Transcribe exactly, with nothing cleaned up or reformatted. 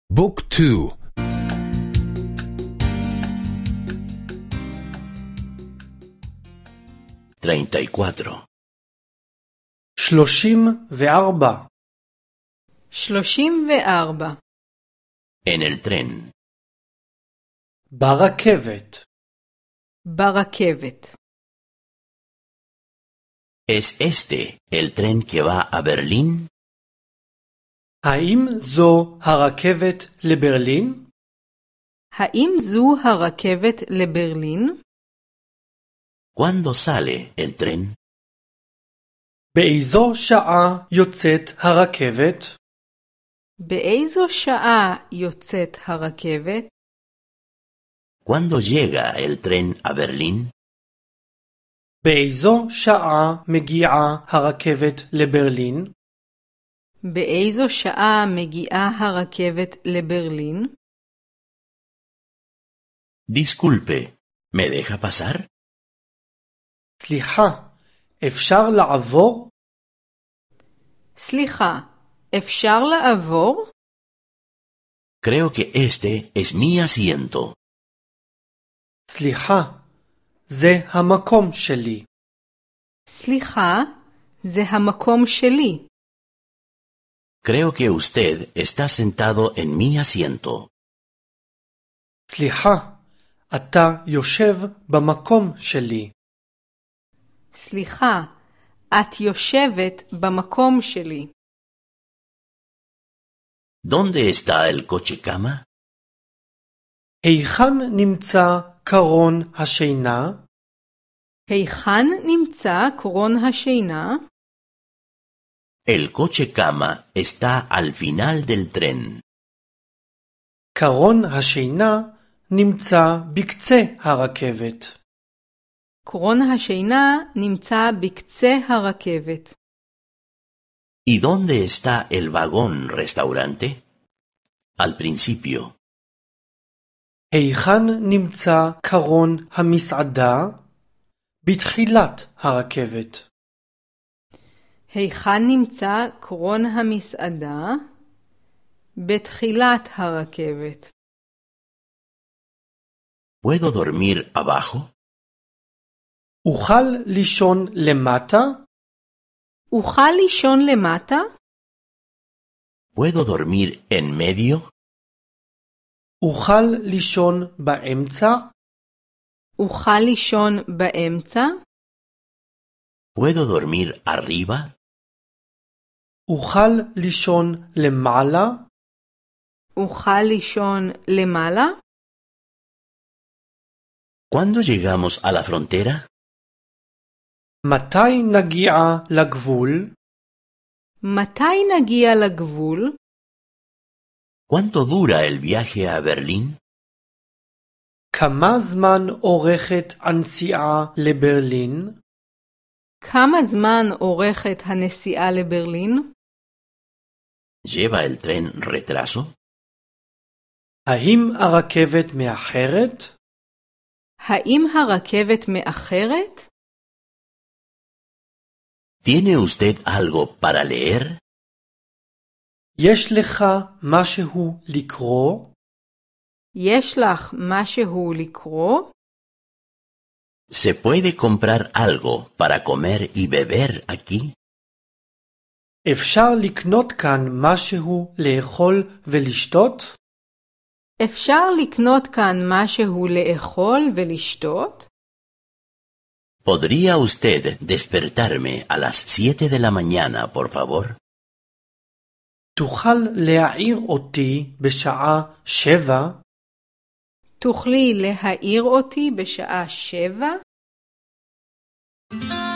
بوك تو. treinta y cuatro. שלושים וארבע. שלושים וארבע. En el tren. ברכבת. ברכבת. ¿Es este el tren que va a Berlín? האם זו הרכבת לברלין? האם זו הרכבת לברלין? ¿Cuándo sale el tren? באיזו שעה יוצאת הרכבת? באיזו שעה יוצאת הרכבת? ¿Cuándo llega el tren a Berlín? באיזו שעה מגיעה הרכבת לברלין? באיזו שעה מגיעה הרכבת לברלין? Disculpe, ¿me deja pasar? סליחה, אפשר לעבור? סליחה, אפשר לעבור? Creo que este es mi asiento. סליחה, זה המקום שלי. סליחה, זה המקום שלי. Creo que usted está sentado en mi asiento. סליחה, אתה יושב במקום שלי. סליחה, את יושבת במקום שלי. ¿Dónde está el coche cama? היכן נמצא קרון השינה? היכן נמצא קרון השינה? El coche cama está al final del tren. קרון השינה נמצא בקצה הרכבת. קרון השינה נמצא בקצה הרכבת. ¿Y dónde está el vagón restaurante? Al principio. היכן נמצא קרון המסעדה? בתחילת הרכבת. היכן נמצא קרון המסעדה? בתחילת הרכבת. ¿Puedo dormir abajo? אוכל לישון למטה? אוכל לישון למטה? ¿Puedo dormir en medio? אוכל לישון באמצע? אוכל לישון באמצע? ¿Puedo dormir arriba? אוכל לישון למעלה? אוכל לישון למעלה? ¿Cuándo llegamos a la frontera? מתי נגיע לגבול? מתי נגיע לגבול? ¿Cuánto dura el viaje a Berlín? כמה זמן אורכת הנסיעה לברלין? כמה זמן אורכת הנסיעה לברלין? ¿Lleva el tren retraso? האם הרכבת מאחרת? האם הרכבת מאחרת? ¿Tiene usted algo para leer? יש לך משהו לקרוא? יש לך משהו לקרוא? ¿Se puede comprar algo para comer y beber aquí? אפשר לקנות כאן משהו לאכול ולשתות? אפשר לקנות כאן משהו לאכול ולשתות? ¿Podría usted despertarme a las siete de la mañana, por favor? תוכל להעיר אותי בשעה שבע? תוכלי להעיר אותי בשעה שבע?